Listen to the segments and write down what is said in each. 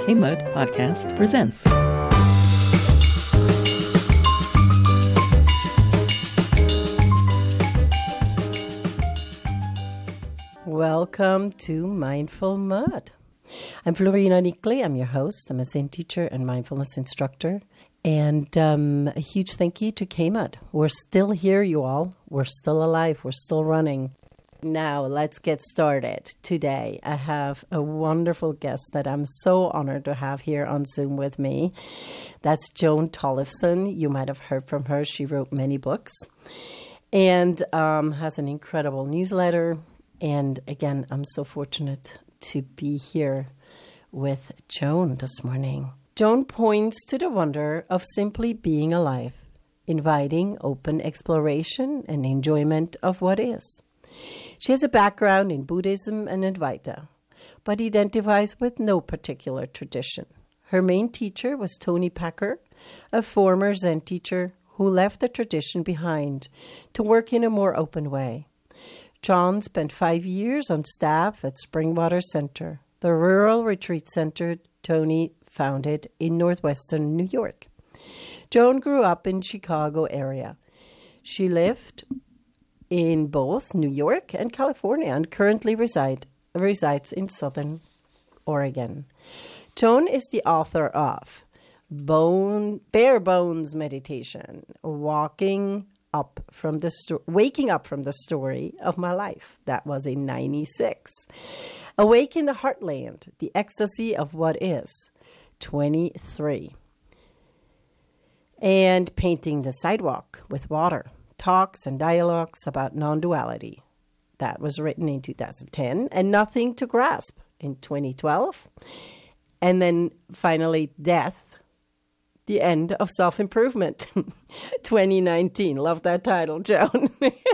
K-Mud Podcast presents. Welcome to Mindful Mud. I'm Florina Nickley. I'm your host. I'm a Zen teacher and mindfulness instructor. And a huge thank you to K-Mud. We're still here, you all. We're still alive. We're still running. Now, let's get started. Today, I have a wonderful guest that I'm so honored to have here on Zoom with me. That's Joan Tollefson. You might have heard from her. She wrote many books and has an incredible newsletter. And again, I'm so fortunate to be here with Joan this morning. Joan points to the wonder of simply being alive, inviting open exploration and enjoyment of what is. She has a background in Buddhism and Advaita, but identifies with no particular tradition. Her main teacher was Toni Packer, a former Zen teacher who left the tradition behind to work in a more open way. John spent 5 years on staff at Springwater Center, the rural retreat center Toni founded in northwestern New York. Joan grew up in Chicago area. She lived in both New York and California and currently resides in Southern Oregon. Joan is the author of Bare Bones Meditation, Waking up from the story of my life. That was in 96. Awake in the Heartland, the ecstasy of what is, 23. And Painting the Sidewalk with Water, talks and dialogues about non-duality. That was written in 2010. And Nothing to Grasp in 2012. And then finally, Death, the End of Self-Improvement, 2019. Love that title, Joan.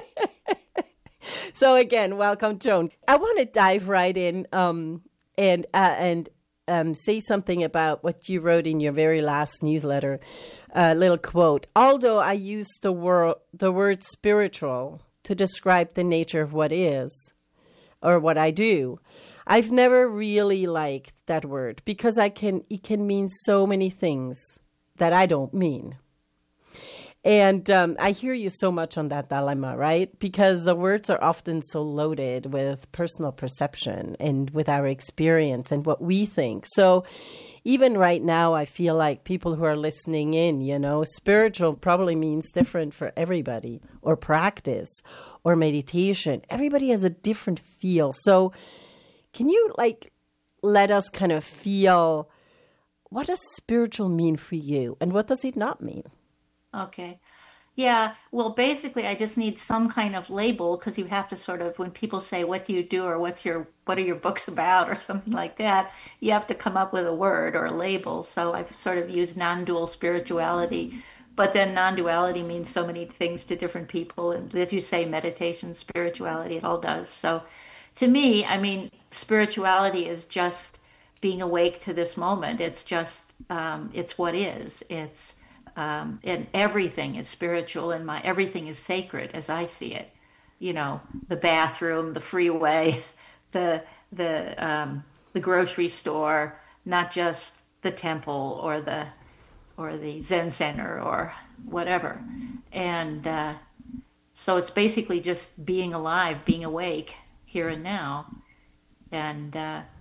So again, welcome, Joan. I want to dive right in and say something about what you wrote in your very last newsletter. A little quote. Although I use the word spiritual to describe the nature of what is, or what I do, I've never really liked that word because it can mean so many things that I don't mean. And I hear you so much on that dilemma, right? Because the words are often so loaded with personal perception and with our experience and what we think. So even right now, I feel like people who are listening in, spiritual probably means different for everybody, or practice, or meditation. Everybody has a different feel. So can you let us kind of feel, what does spiritual mean for you and what does it not mean? Okay. Yeah. Well, basically, I just need some kind of label because you have to sort of, when people say, what do you do? Or what are your books about? Or something like that, you have to come up with a word or a label. So I've sort of used non-dual spirituality, but then non-duality means so many things to different people. And as you say, meditation, spirituality, it all does. So to me, spirituality is just being awake to this moment. It's just, it's what is. And everything is spiritual, and everything is sacred as I see it. The bathroom, the freeway, the grocery store, not just the temple or the Zen center or whatever. And so it's basically just being alive, being awake here and now. And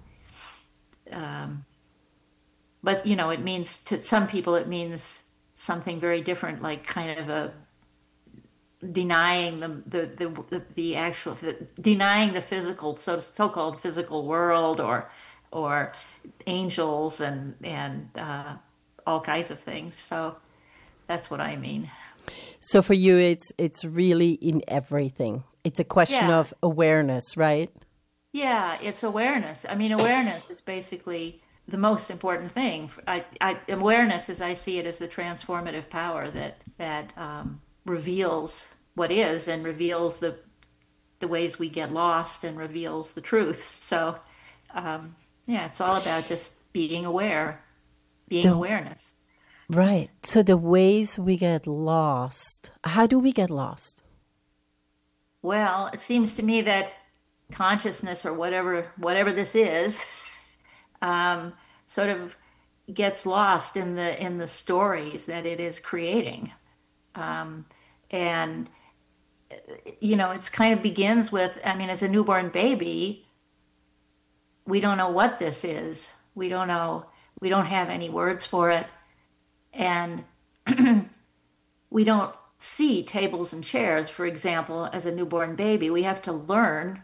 but it means, to some people it means something very different, like kind of a denying denying the physical, so-called physical world, or angels and all kinds of things. So that's what I mean. So for you, it's really in everything. It's a question of awareness, right? Yeah, it's awareness. Awareness is basically the most important thing. Awareness, as I see it, is the transformative power that reveals what is and reveals the ways we get lost and reveals the truth. So, it's all about just being aware, awareness. Right. So the ways we get lost, how do we get lost? Well, it seems to me that consciousness, or whatever this is, sort of gets lost in the stories that it is creating. And it's kind of begins with, I mean, as a newborn baby, we don't know what this is. We don't know. We don't have any words for it. And we don't see tables and chairs, for example, as a newborn baby. We have to learn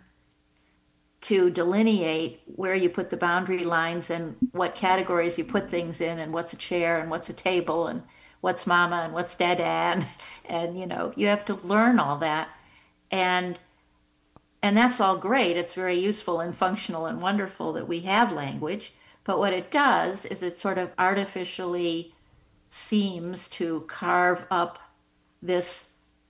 to delineate where you put the boundary lines and what categories you put things in, and what's a chair and what's a table and what's mama and what's dada, and you have to learn all that. And that's all great. It's very useful and functional and wonderful that we have language. But what it does is it sort of artificially seems to carve up this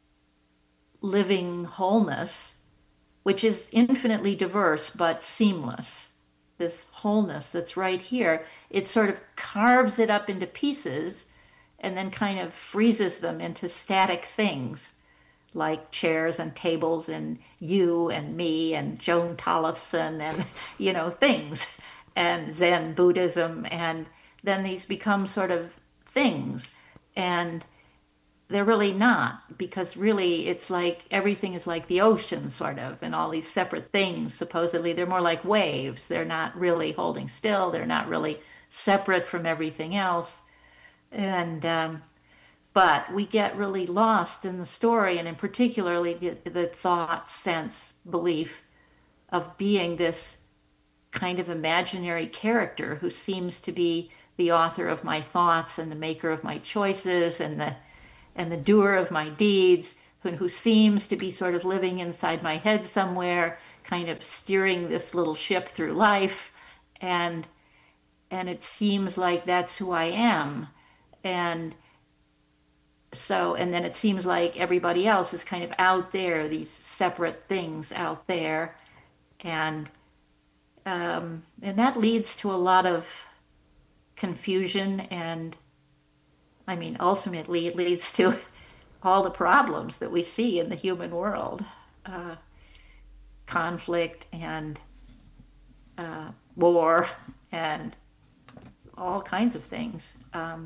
living wholeness, which is infinitely diverse but seamless. This wholeness that's right here, it sort of carves it up into pieces and then kind of freezes them into static things like chairs and tables and you and me and Joan Tollefson and, things, and Zen Buddhism. And then these become sort of things. And they're really not, because really it's like everything is like the ocean, sort of, and all these separate things. Supposedly they're more like waves. They're not really holding still. They're not really separate from everything else. And but we get really lost in the story, and in particularly the thought, sense, belief of being this kind of imaginary character who seems to be the author of my thoughts and the maker of my choices and the doer of my deeds, who seems to be sort of living inside my head somewhere, kind of steering this little ship through life. And it seems like that's who I am. And then it seems like everybody else is kind of out there, these separate things out there. And that leads to a lot of confusion, and I mean, ultimately it leads to all the problems that we see in the human world, conflict and war and all kinds of things.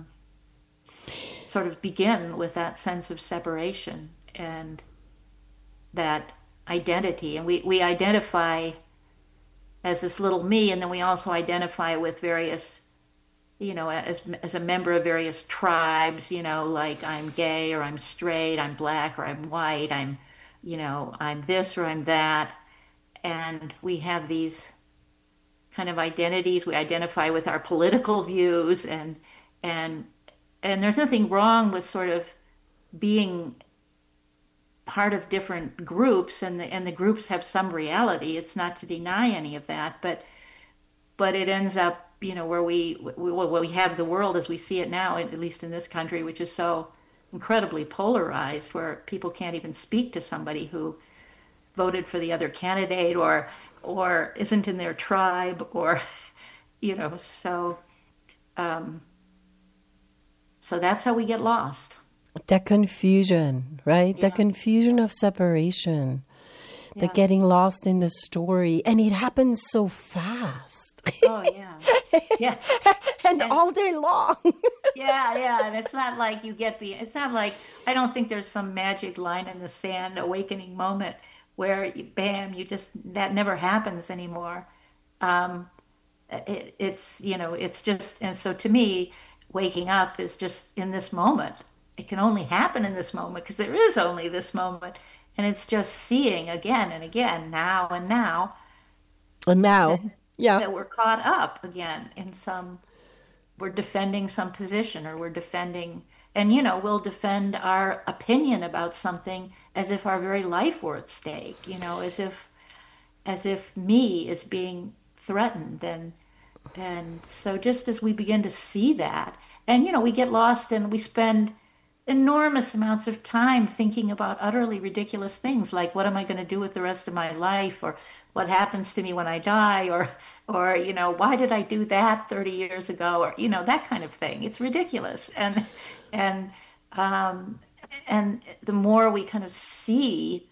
Sort of begin with that sense of separation and that identity. And we identify as this little me, and then we also identify with various, as a member of various tribes, like I'm gay or I'm straight, I'm black or I'm white, I'm this or I'm that. And we have these kind of identities. We identify with our political views, and there's nothing wrong with sort of being part of different groups, and the groups have some reality. It's not to deny any of that, but it ends up, where we have the world as we see it now, at least in this country, which is so incredibly polarized, where people can't even speak to somebody who voted for the other candidate or isn't in their tribe, or so that's how we get lost. That confusion, right? Yeah. The confusion of separation, the getting lost in the story. And it happens so fast. Oh, yeah. Yeah. and all day long. Yeah. And it's not like it's not like, I don't think there's some magic line in the sand, awakening moment where that never happens anymore. It's just, and so to me, waking up is just in this moment. It can only happen in this moment because there is only this moment. And it's just seeing again and again, now and now. And now, that we're caught up again in we're defending some position, or we're defending, and we'll defend our opinion about something as if our very life were at stake, as if me is being threatened. And so just as we begin to see that, and we get lost and we spend enormous amounts of time thinking about utterly ridiculous things, like what am I going to do with the rest of my life, or what happens to me when I die, or why did I do that 30 years ago, or that kind of thing. It's ridiculous. And the more we kind of see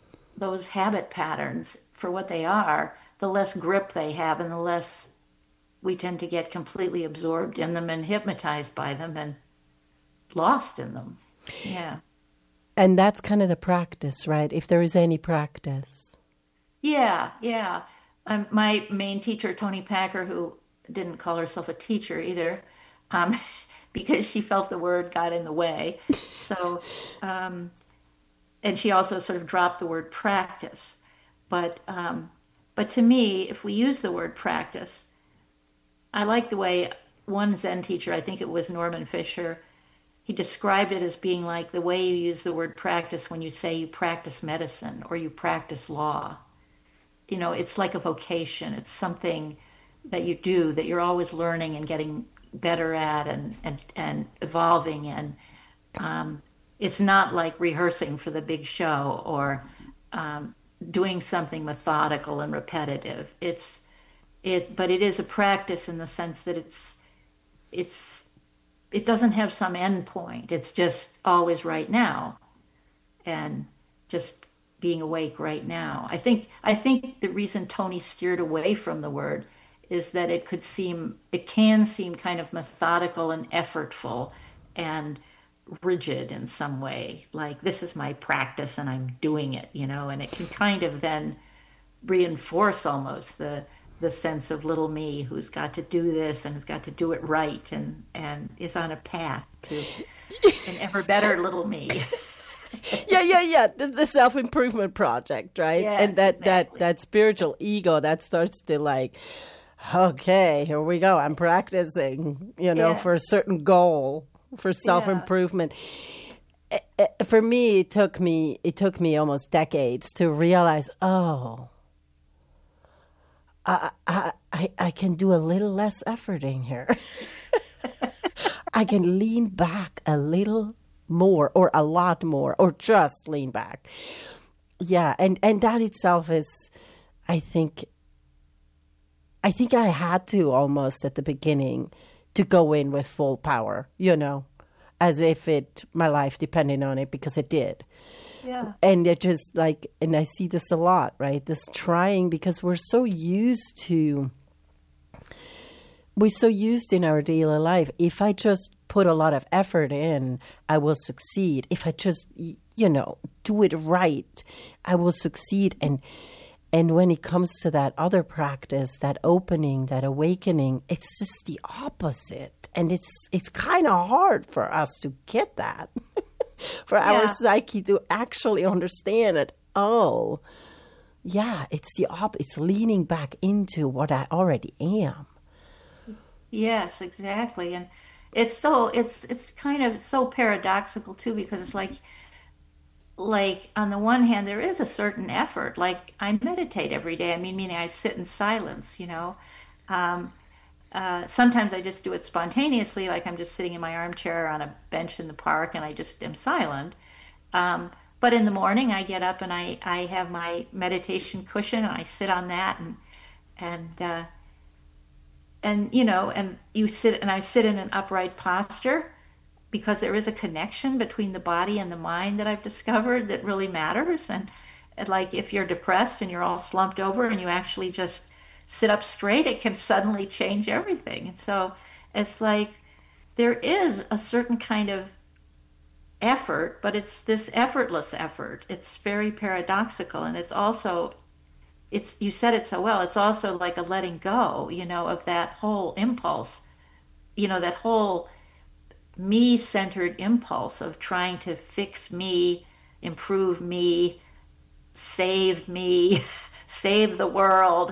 those habit patterns for what they are, the less grip they have, and the less we tend to get completely absorbed in them and hypnotized by them and lost in them. Yeah. And that's kind of the practice, right? If there is any practice. Yeah, yeah. My main teacher, Toni Packer, who didn't call herself a teacher either, because she felt the word got in the way. So, and she also sort of dropped the word practice. But to me, if we use the word practice, I like the way one Zen teacher, I think it was Norman Fisher, he described it as being like the way you use the word practice when you say you practice medicine or you practice law. You know, it's like a vocation. It's something that you do, that you're always learning and getting better at and evolving. And it's not like rehearsing for the big show or doing something methodical and repetitive. But it is a practice in the sense that it doesn't have some end point. It's just always right now, and just being awake right now. I think the reason Tony steered away from the word is that it can seem kind of methodical and effortful and rigid in some way. Like, this is my practice and I'm doing it, you know, and it can kind of then reinforce almost the sense of little me who's got to do this and has got to do it right and is on a path to an ever better little me. Yeah. The self-improvement project, right? Yes, and that, exactly. that spiritual ego that starts to like, okay, here we go. I'm practicing, you know, for a certain goal, for self-improvement. For me, it took me almost decades to realize, I can do a little less efforting here. I can lean back a little more or a lot more or just lean back. Yeah, and that itself is, I think I had to almost at the beginning to go in with full power, you know, as if my life depended on it, because it did. Yeah. And it just like, and I see this a lot, right? This trying, because we're so used in our daily life. If I just put a lot of effort in, I will succeed. If I just, you know, do it right, I will succeed. And when it comes to that other practice, that opening, that awakening, it's just the opposite. And it's kind of hard for us to get that. For our psyche to actually understand it. Oh, yeah, it's it's leaning back into what I already am. Yes, exactly. And it's kind of so paradoxical too, because it's like on the one hand there is a certain effort. Like, I meditate every day. I mean, meaning I sit in silence, you know. Sometimes I just do it spontaneously, like I'm just sitting in my armchair on a bench in the park and I just am silent. But in the morning I get up and I have my meditation cushion and I sit on that and you know, and I sit in an upright posture, because there is a connection between the body and the mind that I've discovered that really matters. And like, if you're depressed and you're all slumped over and you actually just sit up straight, it can suddenly change everything. And so it's like there is a certain kind of effort, but it's this effortless effort. It's very paradoxical, and it's also, you said it so well, it's also like a letting go, you know, of that whole impulse, you know, that whole me-centered impulse of trying to fix me, improve me, save the world.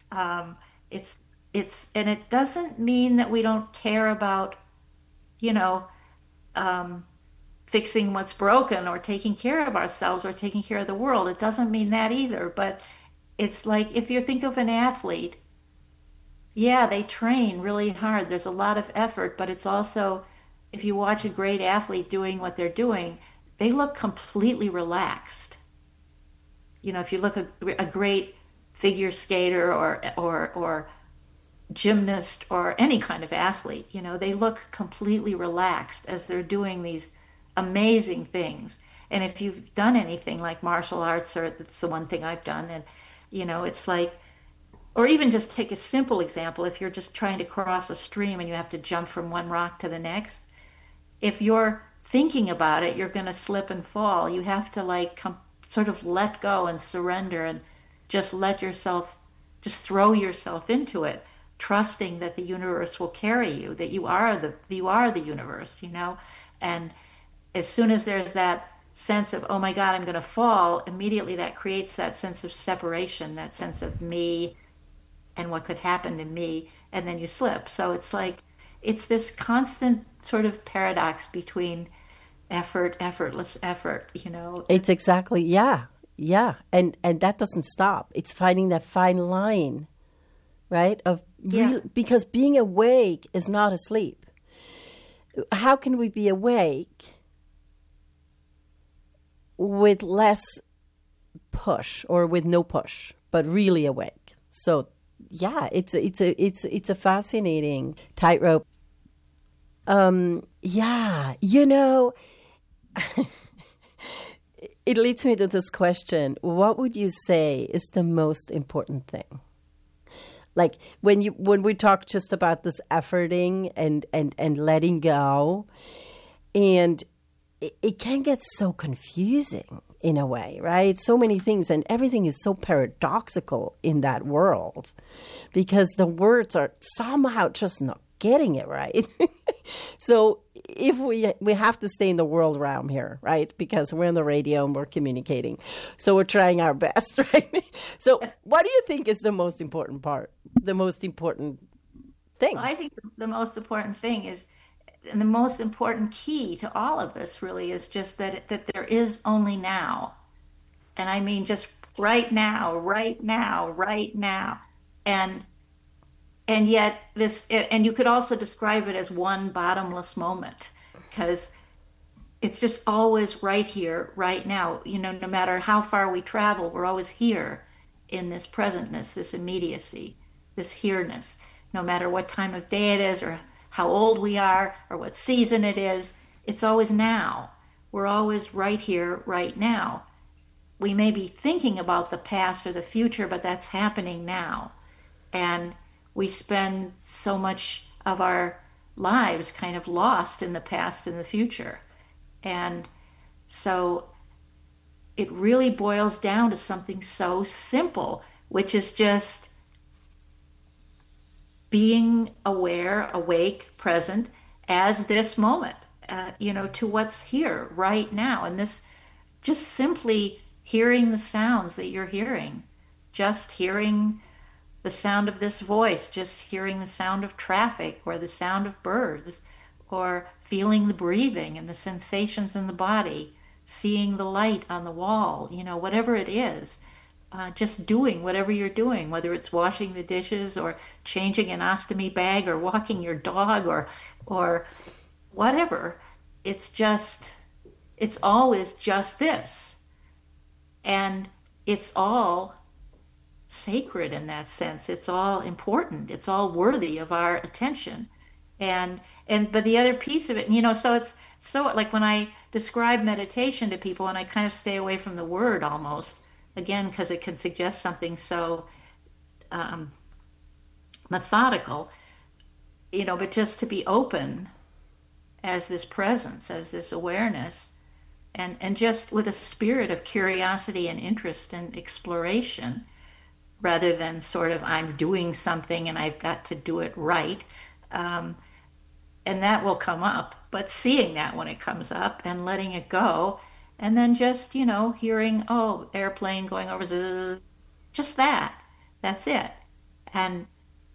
And it doesn't mean that we don't care about, you know, fixing what's broken or taking care of ourselves or taking care of the world. It doesn't mean that either. But it's like, if you think of an athlete, yeah, they train really hard. There's a lot of effort, but it's also, if you watch a great athlete doing what they're doing, they look completely relaxed. You know, if you look at a great figure skater or gymnast or any kind of athlete, you know, they look completely relaxed as they're doing these amazing things. And if you've done anything like martial arts, or that's the one thing I've done, and you know, it's like or even just take a simple example. If you're just trying to cross a stream and you have to jump from one rock to the next, if you're thinking about it, you're going to slip and fall. You have to like sort of let go and surrender and just let yourself, just throw yourself into it, trusting that the universe will carry you, that you are the universe, you know. And as soon as there's that sense of, oh my God, I'm going to fall, immediately that creates that sense of separation, that sense of me and what could happen to me, and then you slip. So it's like, it's this constant sort of paradox between effort, effortless effort, you know. It's exactly, yeah. And that doesn't stop. It's finding that fine line, right? Because being awake is not asleep. How can we be awake with less push or with no push, but really awake? So yeah, it's a fascinating tightrope. Yeah, you know, it leads me to this question. What would you say is the most important thing? Like when we talk just about this efforting and letting go, and it can get so confusing in a way, right? So many things, and everything is so paradoxical in that world because the words are somehow just not getting it right. So if we have to stay in the world realm here, right? Because we're on the radio and we're communicating. So we're trying our best, right? So what do you think is the most important part? The most important thing? Well, I think the most important thing is, and the most important key to all of this really is just that there is only now. And I mean just right now, right now, right now. And yet and you could also describe it as one bottomless moment, because it's just always right here, right now. You know, no matter how far we travel, we're always here in this presentness, this immediacy, this here-ness. No matter what time of day it is or how old we are or what season it is, it's always now. We're always right here, right now. We may be thinking about the past or the future, but that's happening now. And we spend so much of our lives kind of lost in the past and the future. And so it really boils down to something so simple, which is just being aware, awake, present as this moment, to what's here right now. And this, just simply hearing the sounds that you're hearing, just hearing the sound of this voice, just hearing the sound of traffic or the sound of birds, or feeling the breathing and the sensations in the body, seeing the light on the wall, whatever it is. Just doing whatever you're doing, whether it's washing the dishes or changing an ostomy bag or walking your dog or whatever. It's always just this. And it's all sacred in that sense. It's all important. It's all worthy of our attention. But the other piece of it, so it's so like when I describe meditation to people, and I kind of stay away from the word almost, again, because it can suggest something so methodical, but just to be open as this presence, as this awareness, and just with a spirit of curiosity and interest and exploration, rather than sort of I'm doing something and I've got to do it right. And that will come up, but seeing that when it comes up and letting it go, and then just, hearing, oh, airplane going over, zzz, just that's it. And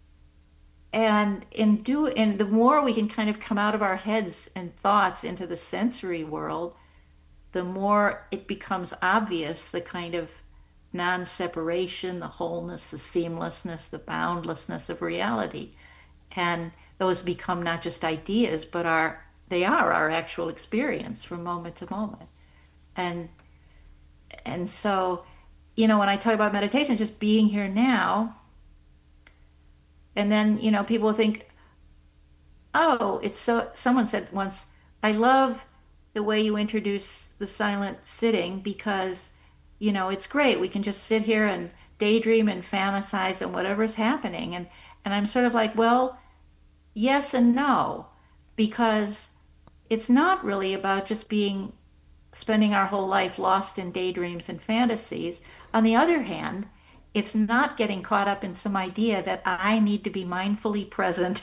the more we can kind of come out of our heads and thoughts into the sensory world, the more it becomes obvious the kind of non-separation, the wholeness, the seamlessness, the boundlessness of reality. And those become not just ideas, but they are our actual experience from moment to moment. And so, when I talk about meditation, just being here now, and then, people think, oh, it's so, someone said once, I love the way you introduce the silent sitting because, it's great. We can just sit here and daydream and fantasize on whatever's happening. And I'm sort of like, well, yes and no, because it's not really about just spending our whole life lost in daydreams and fantasies. On the other hand, it's not getting caught up in some idea that I need to be mindfully present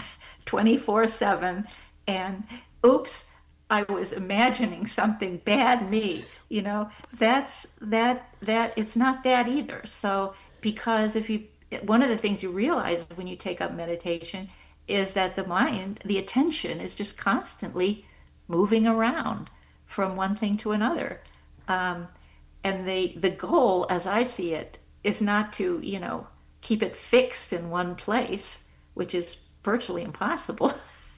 24/7 and oops, I was imagining something bad me. That's it's not that either. So because one of the things you realize when you take up meditation is that the mind, the attention is just constantly moving around from one thing to another. And the goal, as I see it, is not to, keep it fixed in one place, which is virtually impossible,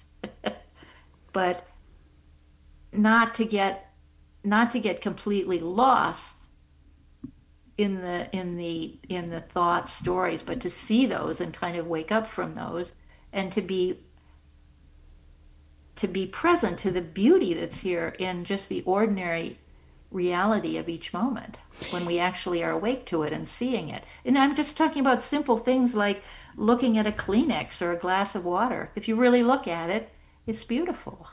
but not to get completely lost in the thought stories, but to see those and kind of wake up from those, and to be present to the beauty that's here in just the ordinary reality of each moment when we actually are awake to it and seeing it. And I'm just talking about simple things like looking at a Kleenex or a glass of water. If you really look at it, it's beautiful.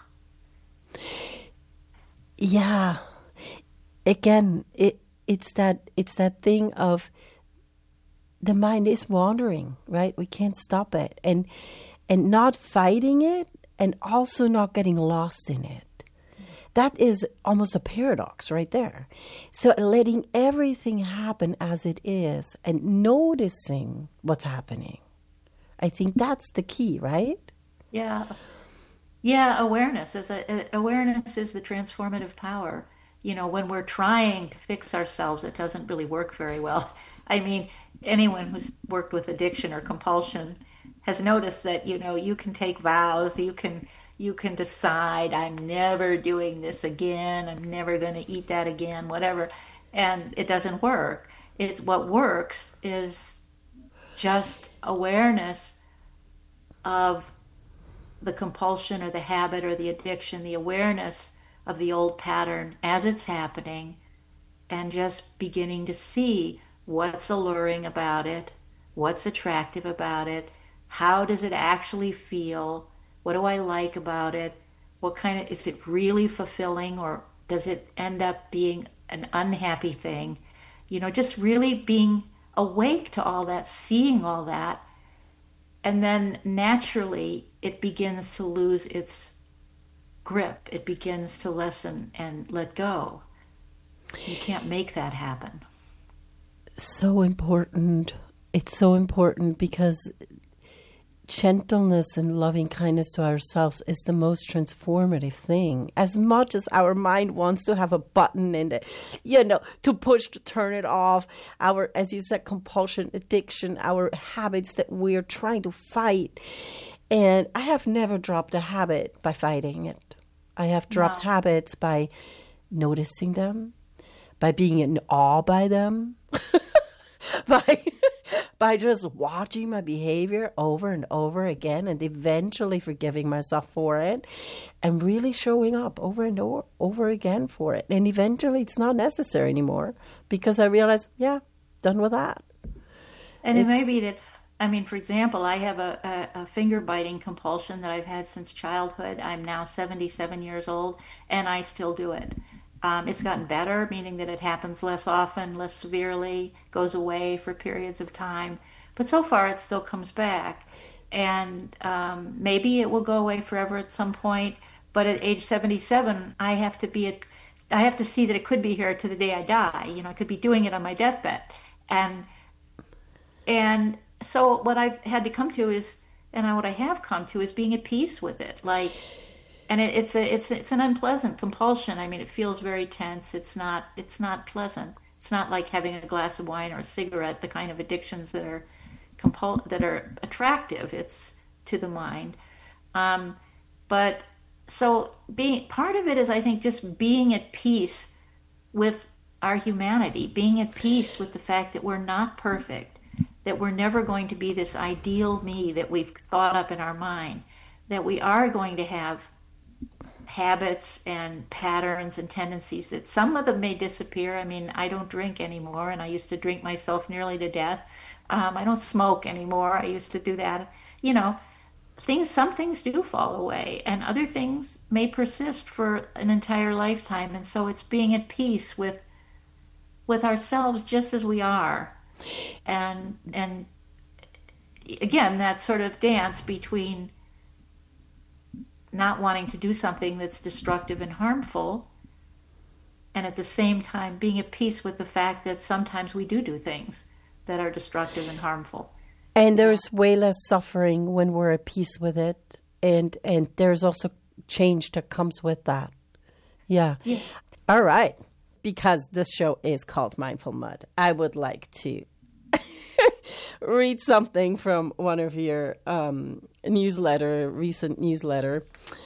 Yeah. Again, it's that thing of the mind is wandering, right? We can't stop it. And not fighting it and also not getting lost in it. That is almost a paradox right there. So letting everything happen as it is and noticing what's happening. I think that's the key, right? Yeah. Yeah, awareness is the transformative power. When we're trying to fix ourselves, it doesn't really work very well. I mean, anyone who's worked with addiction or compulsion has noticed that, you can take vows, you can decide, I'm never doing this again, I'm never going to eat that again, whatever, and it doesn't work. What works is just awareness of the compulsion or the habit or the addiction, the awareness of the old pattern as it's happening, and just beginning to see what's alluring about it, what's attractive about it, how does it actually feel, what do I like about it, is it really fulfilling, or does it end up being an unhappy thing? Just really being awake to all that, seeing all that, and then naturally it begins to lose its grip. It begins to lessen and let go. You can't make that happen. So important. It's so important because gentleness and loving kindness to ourselves is the most transformative thing. As much as our mind wants to have a button and, to push to turn it off, our, as you said, compulsion, addiction, our habits that we're trying to fight. And I have never dropped a habit by fighting it. I have dropped habits by noticing them, by being in awe by them, by just watching my behavior over and over again and eventually forgiving myself for it and really showing up over and over again for it. And eventually it's not necessary anymore because I realize, done with that. And it may be that, for example, I have a finger biting compulsion that I've had since childhood. I'm now 77 years old and I still do it. It's gotten better, meaning that it happens less often, less severely, goes away for periods of time. But so far, it still comes back. And maybe it will go away forever at some point. But at age 77, I have to see that it could be here to the day I die. I could be doing it on my deathbed. And so what I've had to come to is, what I have come to is being at peace with it. And it's an unpleasant compulsion. It feels very tense. It's not pleasant. It's not like having a glass of wine or a cigarette, the kind of addictions that are that are attractive. It's to the mind. But so being part of it is, I think, just being at peace with our humanity, being at peace with the fact that we're not perfect, that we're never going to be this ideal me that we've thought up in our mind, that we are going to have habits and patterns and tendencies that some of them may disappear. I mean, I don't drink anymore, and I used to drink myself nearly to death. I don't smoke anymore. I used to do that. You know, some things do fall away, and other things may persist for an entire lifetime. And so it's being at peace with ourselves just as we are, and again, that sort of dance between not wanting to do something that's destructive and harmful, and at the same time being at peace with the fact that sometimes we do things that are destructive and harmful. And there's way less suffering when we're at peace with it, and there's also change that comes with that. Yeah. All right. Because this show is called Mindful Mud, I would like to read something from one of your recent newsletter.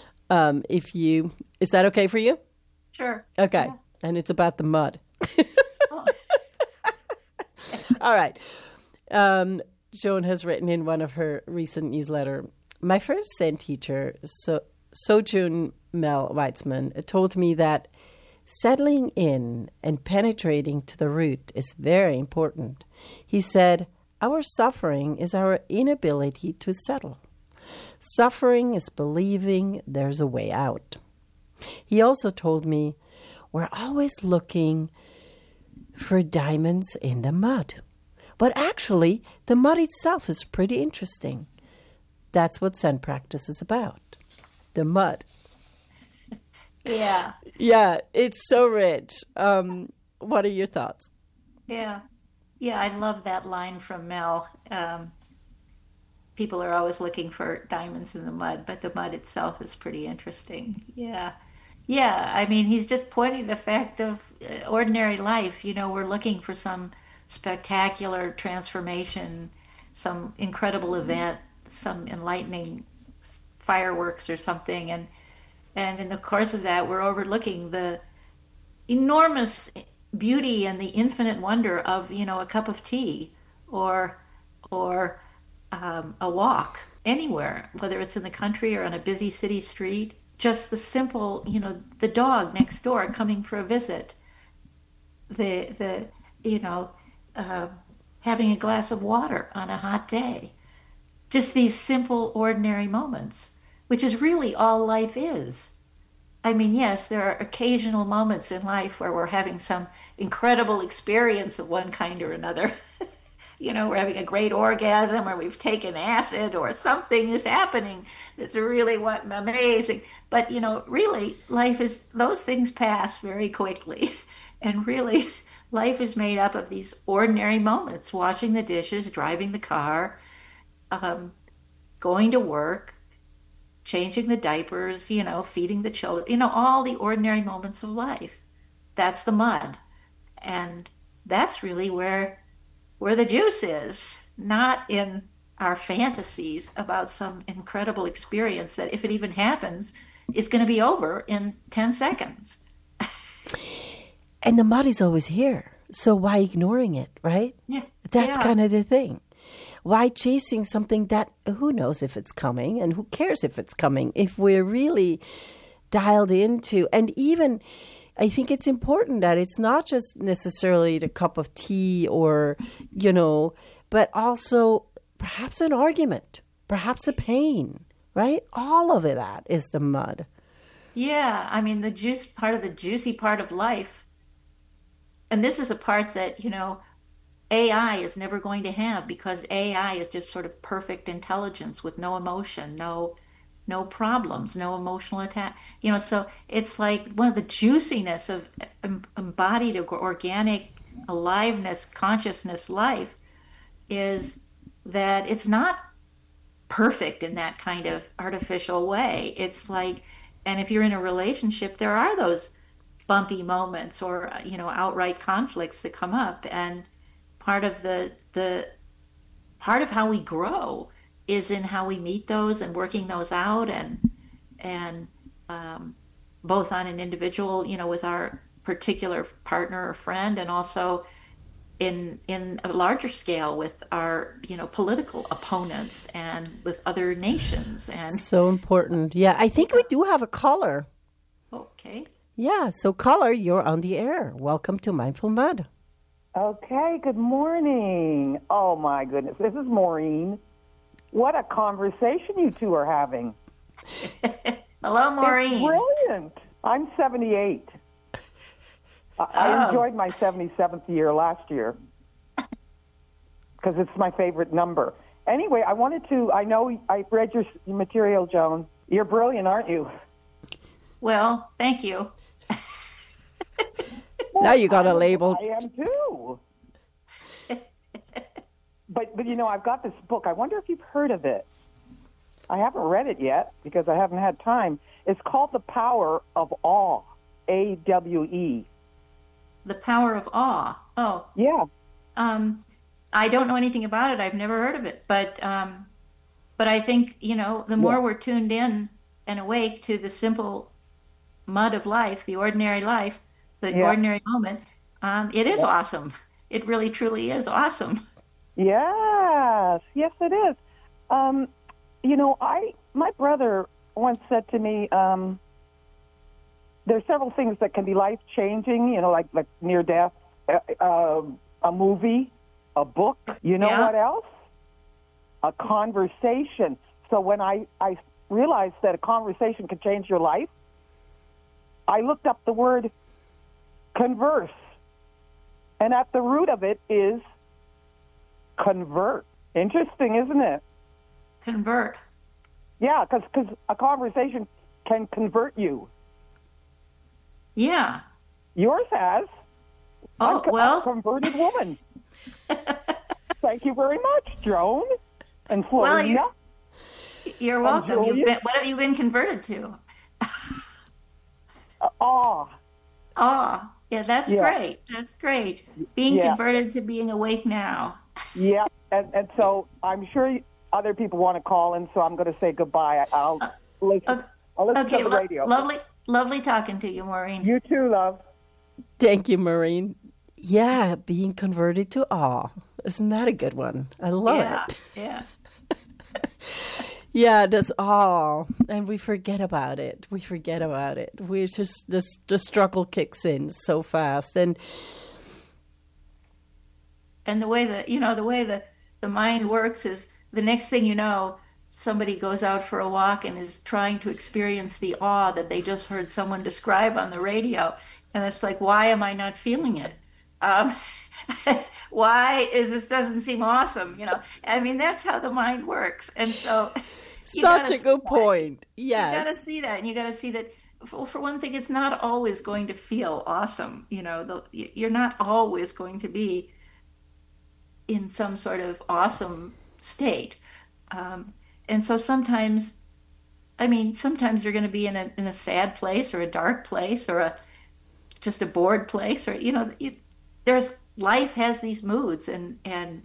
Is that okay for you? Sure. Okay. Yeah. And it's about the mud. Oh. All right. Joan has written in one of her recent newsletter, my first Zen teacher, Sojourn Mel Weitzman, told me that settling in and penetrating to the root is very important. He said, our suffering is our inability to settle. Suffering is believing there's a way out. He also told me, we're always looking for diamonds in the mud. But actually, the mud itself is pretty interesting. That's what Zen practice is about. The mud. Yeah. Yeah, it's so rich. What are your thoughts? Yeah. Yeah, I love that line from Mel. People are always looking for diamonds in the mud, but the mud itself is pretty interesting. Yeah. Yeah, I mean, he's just pointing the fact of ordinary life. You know, we're looking for some spectacular transformation, some incredible event, some enlightening fireworks or something. And in the course of that, we're overlooking the enormous beauty and the infinite wonder of, you know, a cup of tea or a walk anywhere, whether it's in the country or on a busy city street. Just the simple, you know, the dog next door coming for a visit, the having a glass of water on a hot day. Just these simple, ordinary moments, which is really all life is. I mean, yes, there are occasional moments in life where we're having some incredible experience of one kind or another. You know, we're having a great orgasm, or we've taken acid, or something is happening that's really amazing. But, you know, really, life is, those things pass very quickly. And really, life is made up of these ordinary moments: washing the dishes, driving the car, going to work, changing the diapers, you know, feeding the children, you know, all the ordinary moments of life. That's the mud. And that's really where the juice is, not in our fantasies about some incredible experience that, if it even happens, is going to be over in 10 seconds. And the mud is always here. So why ignoring it, right? Yeah. That's kind of the thing. Why chasing something that, who knows if it's coming, and who cares if it's coming, if we're really dialed into, and even, I think it's important that it's not just necessarily the cup of tea or, you know, but also perhaps an argument, perhaps a pain, right? All of it, that is the mud. Yeah, I mean, the juicy part of life, and this is a part that, you know, AI is never going to have, because AI is just sort of perfect intelligence with no emotion, no problems, no emotional attack. You know, so it's like one of the juiciness of embodied organic aliveness, consciousness life is that it's not perfect in that kind of artificial way. It's like, and if you're in a relationship, there are those bumpy moments or, you know, outright conflicts that come up, and part of part of how we grow is in how we meet those and working those out, and both on an individual, you know, with our particular partner or friend, and also in a larger scale with our, you know, political opponents and with other nations. And so important. Yeah, I think we do have a caller. Okay. Yeah, so caller, you're on the air. Welcome to Mindful Mud. Okay, good morning. Oh, my goodness. This is Maureen. What a conversation you two are having. Hello, Maureen. It's brilliant. I'm 78. I enjoyed my 77th year last year because it's my favorite number. Anyway, I know I read your material, Joan. You're brilliant, aren't you? Well, thank you. Now you got a label. I am too. But you know, I've got this book. I wonder if you've heard of it. I haven't read it yet because I haven't had time. It's called The Power of Awe, A-W-E. The Power of Awe. Oh. Yeah. I don't know anything about it. I've never heard of it. But I think, the more we're tuned in and awake to the simple mud of life, the ordinary life, the ordinary moment, it is awesome. It really, truly is awesome. Yes, it is. My brother once said to me, there's several things that can be life-changing, like near death, a movie, a book. You know what else? A conversation. So when I realized that a conversation could change your life, I looked up the word converse. And at the root of it is convert. Interesting, isn't it? Convert. Yeah, because a conversation can convert you. Yeah. Yours has. Oh, I'm a converted woman. Thank you very much, Joan and Florina. Well, you're welcome. What have you been converted to? Awe. Awe. Yeah, that's great. That's great. Being converted to being awake now. Yeah, and so I'm sure other people want to call in, so I'm going to say goodbye. I'll listen to the radio. Lovely talking to you, Maureen. You too, love. Thank you, Maureen. Yeah, being converted to awe. Isn't that a good one? I love it. Yeah. Yeah, that's awe. And we forget about it. We just, the struggle kicks in so fast. And the way that, the mind works is the next thing you know, somebody goes out for a walk and is trying to experience the awe that they just heard someone describe on the radio. And it's like, why am I not feeling it? Why is this doesn't seem awesome? I mean, that's how the mind works. And so such a good point. Yes. You got to see that. And you got to see that, for one thing, it's not always going to feel awesome. You're not always going to be in some sort of awesome state. And so sometimes you're going to be in a sad place or a dark place or just a bored place, or life has these moods and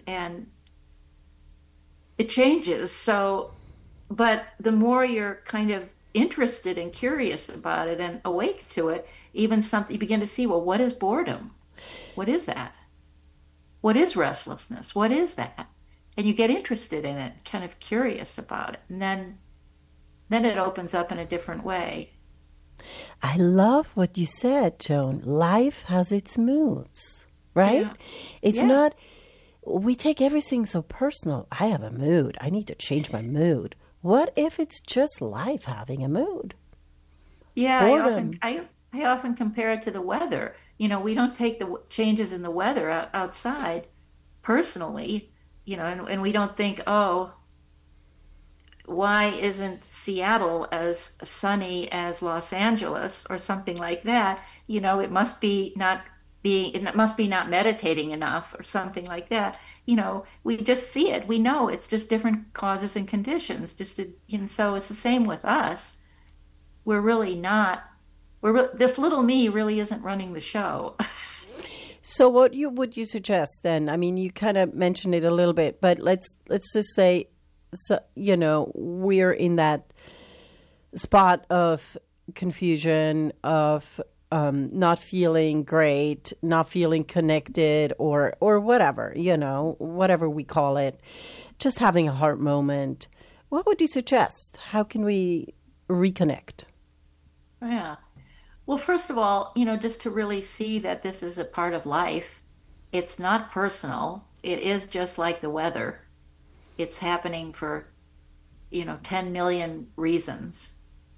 it changes. So, but the more you're kind of interested and curious about it and awake to it, even something you begin to see, well, what is boredom? What is that? What is restlessness? What is that? And you get interested in it, kind of curious about it. And then it opens up in a different way. I love what you said, Joan. Life has its moods, right? Yeah. It's not, we take everything so personal. I have a mood. I need to change my mood. What if it's just life having a mood? Yeah, I often compare it to the weather. We don't take the changes in the weather outside personally, and we don't think, oh, why isn't Seattle as sunny as Los Angeles or something like that? It must be not meditating enough or something like that. We just see it. We know it's just different causes and conditions. So it's the same with us. We're really not. This little me really isn't running the show. So what would you suggest then? I mean, you kind of mentioned it a little bit, but let's just say, we're in that spot of confusion, of not feeling great, not feeling connected, or whatever, whatever we call it, just having a heart moment. What would you suggest? How can we reconnect? Yeah. Well, first of all, just to really see that this is a part of life, it's not personal. It is just like the weather. It's happening for, 10 million reasons,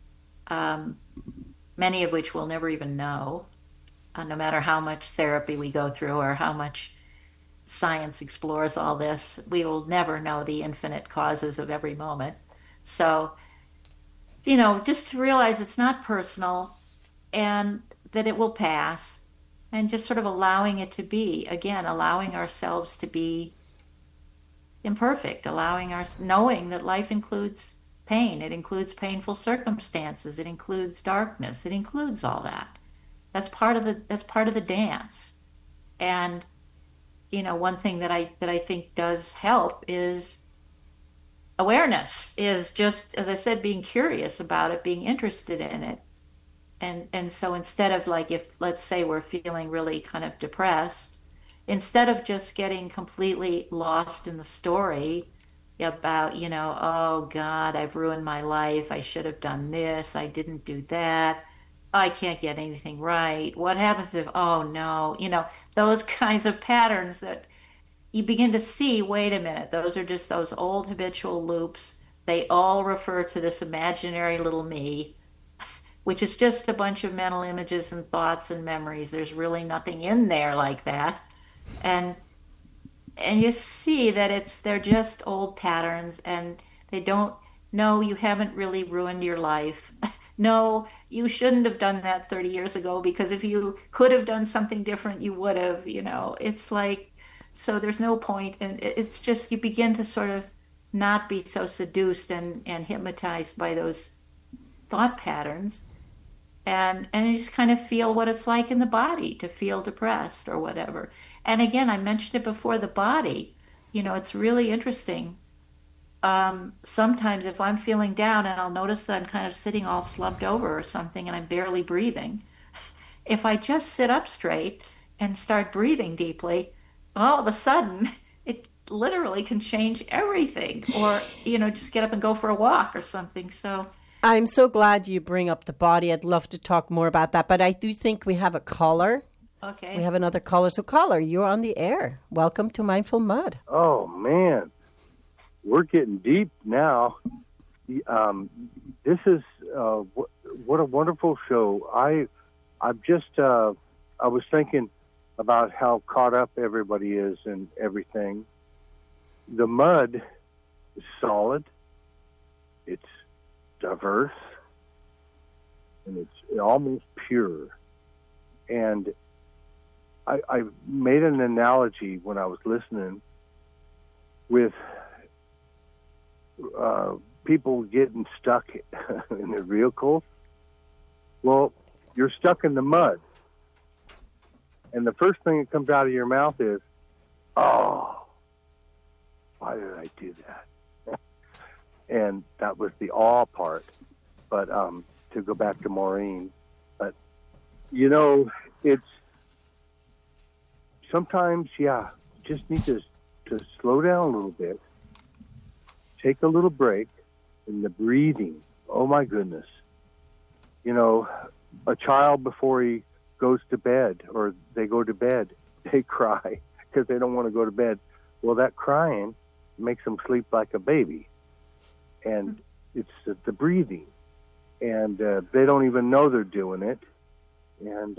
many of which we'll never even know, no matter how much therapy we go through or how much science explores all this. We will never know the infinite causes of every moment. So, just to realize it's not personal and that it will pass, and just sort of allowing it to be, again, allowing ourselves to be imperfect, knowing that life includes pain, it includes painful circumstances, it includes darkness, it includes all that. That's part of the dance. And one thing that I think does help is awareness, is just, as I said, being curious about it, being interested in it. And so instead of, like, if, let's say, we're feeling really kind of depressed, instead of just getting completely lost in the story about, oh God, I've ruined my life, I should have done this, I didn't do that, I can't get anything right, what happens if, oh no, those kinds of patterns that you begin to see, wait a minute, those are just those old habitual loops. They all refer to this imaginary little me, which is just a bunch of mental images and thoughts and memories. There's really nothing in there like that. And you see that they're just old patterns, and they don't know, you haven't really ruined your life. No, you shouldn't have done that 30 years ago, because if you could have done something different, you would have, It's like, so there's no point. And it's just, you begin to sort of not be so seduced and hypnotized by those thought patterns. And you just kind of feel what it's like in the body to feel depressed or whatever. And again, I mentioned it before, the body, it's really interesting. Sometimes if I'm feeling down and I'll notice that I'm kind of sitting all slumped over or something and I'm barely breathing, if I just sit up straight and start breathing deeply, all of a sudden it literally can change everything. Or, just get up and go for a walk or something. So I'm so glad you bring up the body. I'd love to talk more about that, but I do think we have a caller. Okay. We have another caller. So caller, you're on the air. Welcome to Mindful Mud. Oh, man. We're getting deep now. This is, what a wonderful show. I was thinking about how caught up everybody is in everything. The mud is solid. It's diverse, and it's almost pure. And I made an analogy when I was listening with people getting stuck in their vehicles. Well, you're stuck in the mud, and the first thing that comes out of your mouth is, oh, why did I do that? And that was the awe part. But to go back to Maureen, but it's sometimes, you just need to slow down a little bit, take a little break, and the breathing. Oh my goodness! A child before he goes to bed, or they go to bed, they cry because they don't want to go to bed. Well, that crying makes them sleep like a baby. And it's the breathing, and they don't even know they're doing it. And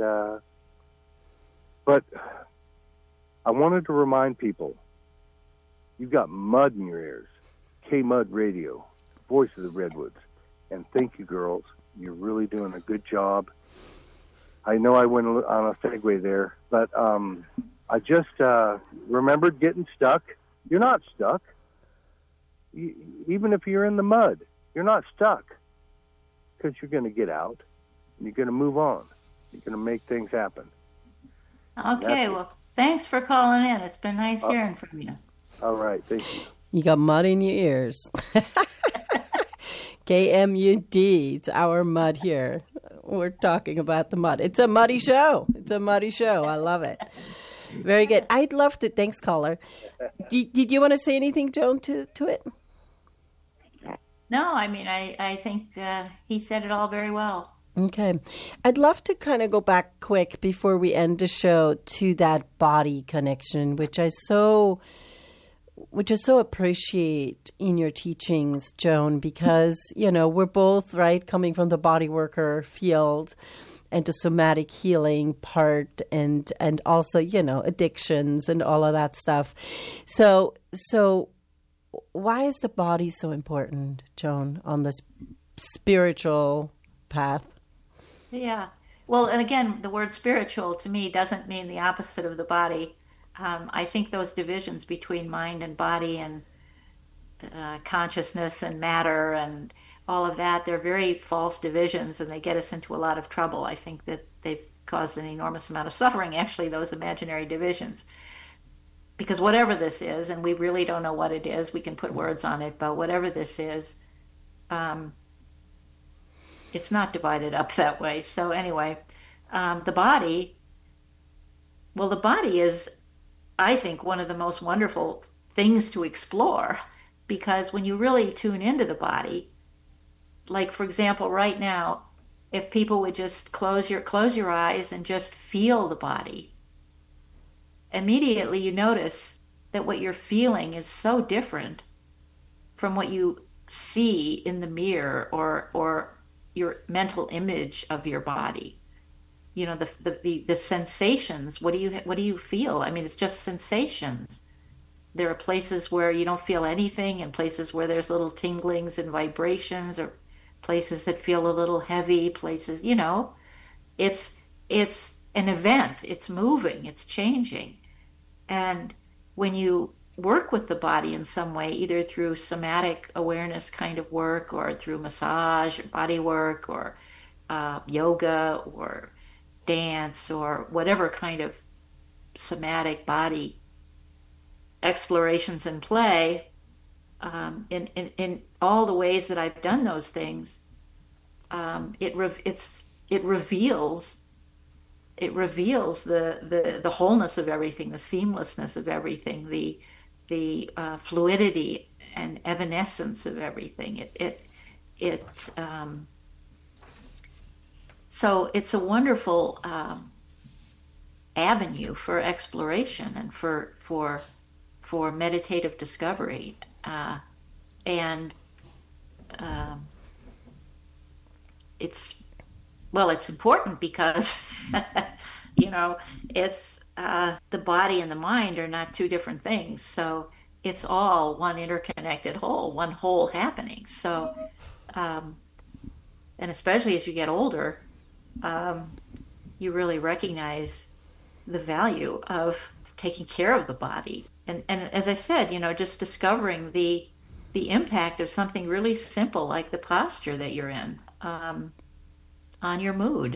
but I wanted to remind people, you've got mud in your ears. K-Mud Radio, voice of the Redwoods. And thank you, girls. You're really doing a good job. I know I went on a segue there, but I just remembered getting stuck. You're not stuck. Even if you're in the mud, you're not stuck, because you're going to get out and you're going to move on. You're going to make things happen. Okay, well, thanks for calling in. It's been nice hearing from you. All right, thank you. You got mud in your ears. KMUD, it's our mud here. We're talking about the mud. It's a muddy show. I love it. Very good. I'd love to. Thanks, caller. Did you want to say anything, Joan, to it? No, I mean, I think he said it all very well. Okay. I'd love to kind of go back quick before we end the show to that body connection, which I so appreciate in your teachings, Joan, because, we're both, right, coming from the body worker field and the somatic healing part and also, addictions and all of that stuff. So why is the body so important, Joan, on this spiritual path? Yeah. Well, and again, the word spiritual to me doesn't mean the opposite of the body. I think those divisions between mind and body and consciousness and matter and all of that, they're very false divisions, and they get us into a lot of trouble. I think that they've caused an enormous amount of suffering, actually, those imaginary divisions. Because whatever this is, and we really don't know what it is, we can put words on it, but whatever this is, it's not divided up that way. So anyway, the body is, I think, one of the most wonderful things to explore, because when you really tune into the body, like, for example, right now, if people would just close your eyes and just feel the body, immediately you notice that what you're feeling is so different from what you see in the mirror or your mental image of your body. The sensations. What do you feel? I mean, it's just sensations. There are places where you don't feel anything, and places where there's little tinglings and vibrations, or places that feel a little heavy. Places, it's an event. It's moving. It's changing. And when you work with the body in some way, either through somatic awareness kind of work, or through massage or body work, or yoga or dance, or whatever kind of somatic body explorations and play, in all the ways that I've done those things, it reveals the wholeness of everything, the seamlessness of everything, the fluidity and evanescence of everything. So it's a wonderful avenue for exploration and for meditative discovery, and it's important because it's the body and the mind are not two different things, so it's all one interconnected whole, one whole happening. So and especially as you get older, you really recognize the value of taking care of the body. And as I said, just discovering the impact of something really simple like the posture that you're in on your mood.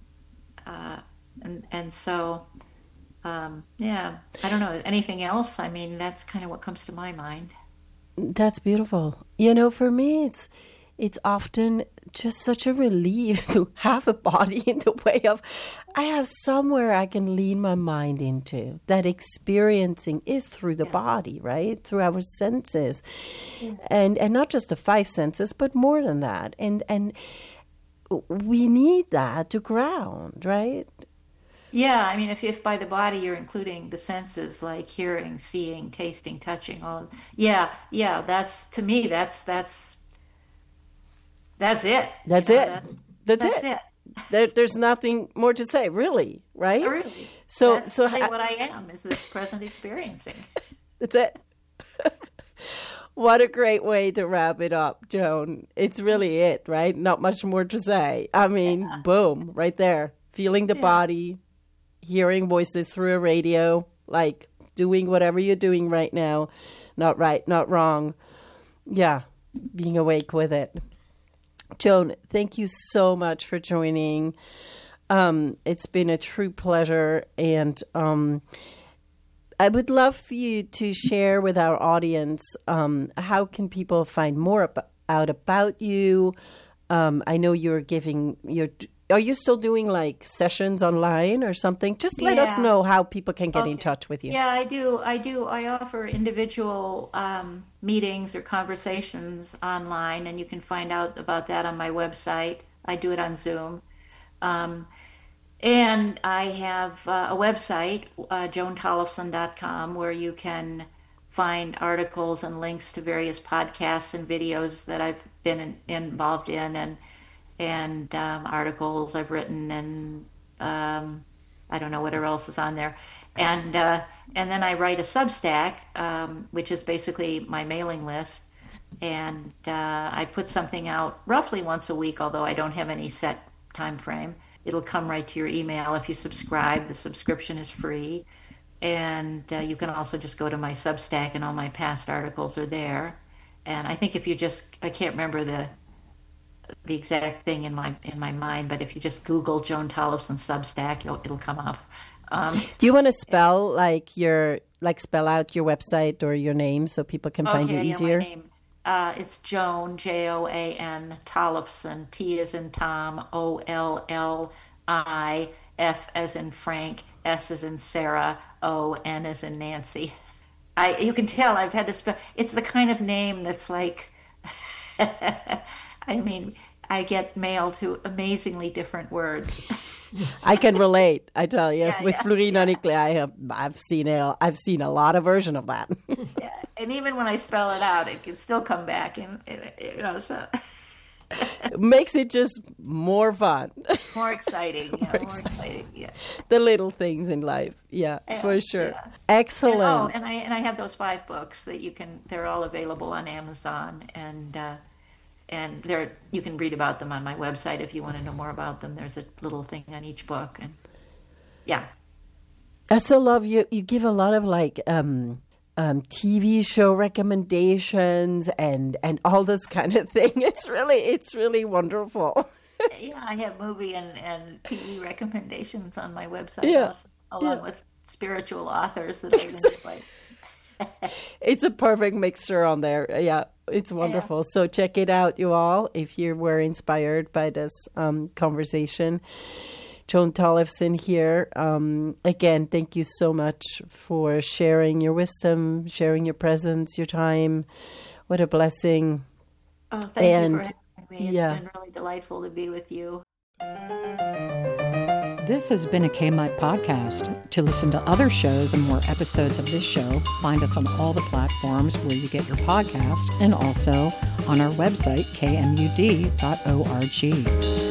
So, I don't know. Anything else? I mean, that's kind of what comes to my mind. That's beautiful. For me, it's often just such a relief to have a body in the way of, I have somewhere I can lean my mind into. That experiencing is through the body, right? Through our senses. Yeah. And not just the five senses, but more than that. And we need that to ground, right? Yeah, I mean, if by the body you're including the senses like hearing, seeing, tasting, touching, all, that's, to me, that's it. That's it. That's it. There's nothing more to say, really, right? Really. So what I am is this present experiencing. That's it. What a great way to wrap it up, Joan. It's really it, right? Not much more to say. I mean, boom, right there. Feeling the body, hearing voices through a radio, like doing whatever you're doing right now. Not right, not wrong. Yeah, being awake with it. Joan, thank you so much for joining. It's been a true pleasure, and I would love for you to share with our audience how can people find more out about you. I know are you still doing like sessions online or something? Just let us know how people can get in touch with you. Yeah, I do. I offer individual meetings or conversations online, and you can find out about that on my website, I do it on Zoom. And I have a website, joantollefson.com, where you can find articles and links to various podcasts and videos that I've been involved in, and articles I've written, and I don't know what else is on there. And then I write a Substack, which is basically my mailing list. And I put something out roughly once a week, although I don't have any set time frame. It'll come right to your email if you subscribe. The subscription is free. And you can also just go to my Substack, and all my past articles are there. And I think if you I can't remember the exact thing in my mind, but if you just Google Joan Tollefson Substack, it'll come up. Do you want to spell spell out your website or your name so people can find you easier? My name. It's Joan, Joan Tollefson, T as in Tom, Olli, F as in Frank, S as in Sarah, O-N as in Nancy. You can tell I've had to spell. It's the kind of name that's like, I mean, I get mail to amazingly different words. I can relate. I tell you, with Florina Niclé, I've seen a lot of version of that. Yeah, and even when I spell it out, it can still come back, and so it makes it just more fun, more exciting. More exciting. Yeah, the little things in life. Yeah, for sure. Yeah. Excellent. And I have those 5 books that they're all available on Amazon, and you can read about them on my website if you want to know more about them. There's a little thing on each book, and yeah. I still love you. You give a lot of TV show recommendations and all this kind of thing. It's really wonderful. Yeah, I have movie and TV recommendations on my website, also, along with spiritual authors that I enjoy. It's a perfect mixture on there. Yeah, it's wonderful. Yeah. So check it out, you all, if you were inspired by this conversation. Joan Tollefson here. Again, thank you so much for sharing your wisdom, sharing your presence, your time. What a blessing. Oh, thank you for having me. It's been really delightful to be with you. This has been a K-Mud podcast. To listen to other shows and more episodes of this show, find us on all the platforms where you get your podcast, and also on our website, kmud.org.